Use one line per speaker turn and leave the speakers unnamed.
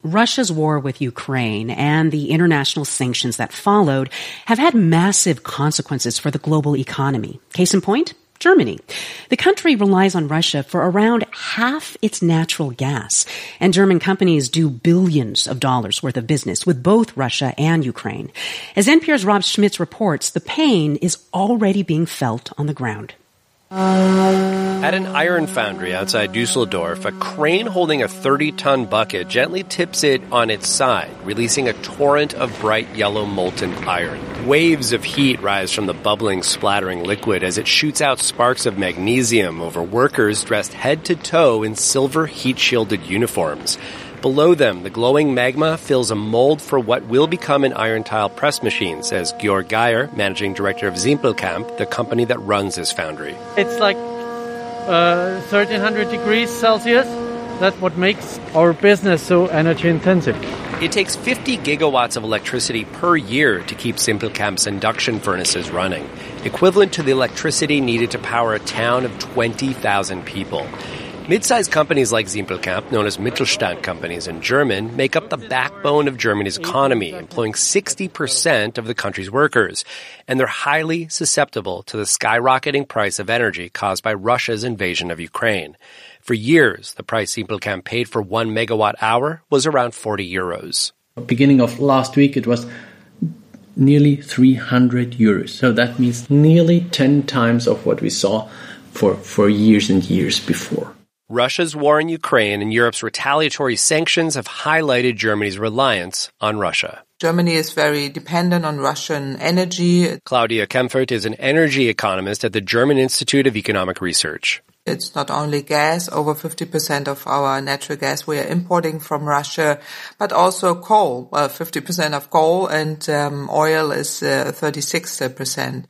Russia's war with Ukraine and the international sanctions that followed have had massive consequences for the global economy. Case in point, Germany. The country relies on Russia for around half its natural gas, and German companies do billions of dollars worth of business with both Russia and Ukraine. As NPR's Rob Schmitz reports, the pain is already being felt on the ground.
At an iron foundry outside Dusseldorf, a crane holding a 30-ton bucket gently tips it on its side, releasing a torrent of bright yellow molten iron. Waves of heat rise from the bubbling, splattering liquid as it shoots out sparks of magnesium over workers dressed head to toe in silver heat-shielded uniforms. Below them, the glowing magma fills a mold for what will become an iron tile press machine, says Georg Geyer, managing director of Simpelkamp, the company that runs this foundry.
It's like 1,300 degrees Celsius. That's what makes our business so energy intensive.
It takes 50 gigawatts of electricity per year to keep Simpelkamp's induction furnaces running, equivalent to the electricity needed to power a town of 20,000 people. Mid-sized companies like Simpelkamp, known as Mittelstand companies in German, make up the backbone of Germany's economy, employing 60% of the country's workers. And they're highly susceptible to the skyrocketing price of energy caused by Russia's invasion of Ukraine. For years, the price Simpelkamp paid for 1 megawatt hour was around 40 euros.
Beginning of last week, it was nearly 300 euros. So that means nearly 10 times of what we saw for years and years before.
Russia's war in Ukraine and Europe's retaliatory sanctions have highlighted Germany's reliance on Russia.
Germany is very dependent on Russian energy.
Claudia Kempfert is an energy economist at the German Institute of Economic Research.
It's not only gas, over 50% of our natural gas we are importing from Russia, but also coal, 50% of coal, and oil is 36%.